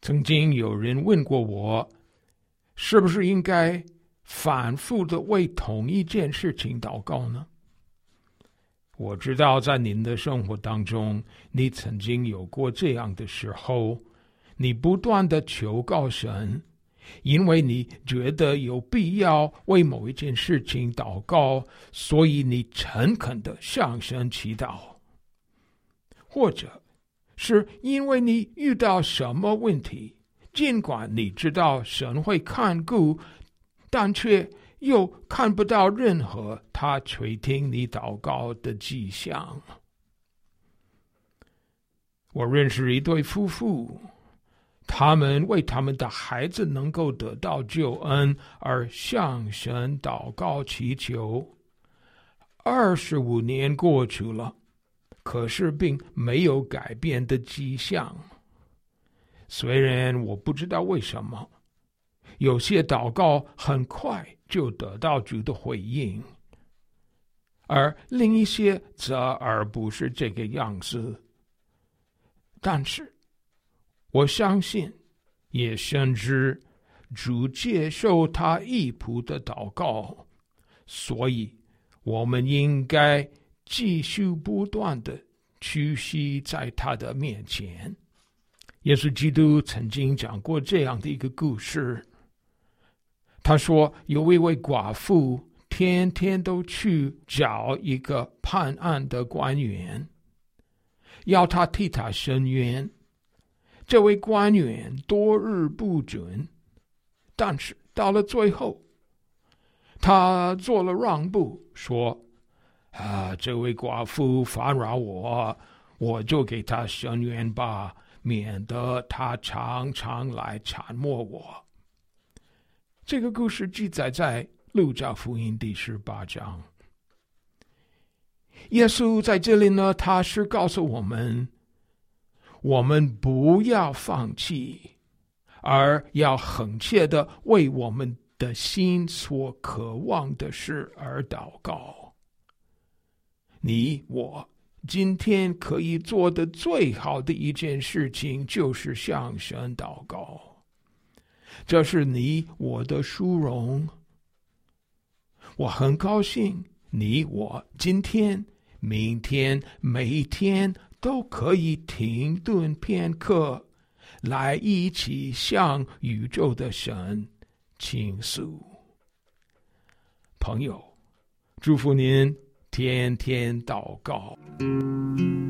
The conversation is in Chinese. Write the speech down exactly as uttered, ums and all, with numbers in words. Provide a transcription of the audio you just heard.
曾经有人问过我，是不是应该反复的为同一件事情祷告呢？我知道在您的生活当中，你曾经有过这样的时候，你不断的求告神，因为你觉得有必要为某一件事情祷告，所以你诚恳的向神祈祷。或者是因为你遇到什么问题，尽管你知道神会看顾，但却又看不到任何他垂听你祷告的迹象。我认识一对夫妇，他们为他们的孩子能够得到救恩而向神祷告祈求。二十五年过去了，可是并没有改变的迹象。虽然我不知道为什么，有些祷告很快就得到主的回应，而另一些则而不是这个样子。但是我相信，也深知主接受他义仆的祷告，所以我们应该继续不断的屈膝在他的面前。耶稣基督曾经讲过这样的一个故事，他说有一位寡妇天天都去找一个判案的官员，要他替他伸冤。这位官员多日不准，但是到了最后，他做了让步，说啊，这位寡妇烦扰我，我就给他伸冤吧，免得他常常来缠磨我。这个故事记载在路加福音第十八章。耶稣在这里呢，他是告诉我们，我们不要放弃，而要恳切的为我们的心所渴望的事而祷告。你我今天可以做的最好的一件事情，就是向神祷告。这是你我的殊荣。我很高兴你我今天明天每一天都可以停顿片刻，来一起向宇宙的神倾诉。朋友，祝福您天天祷告。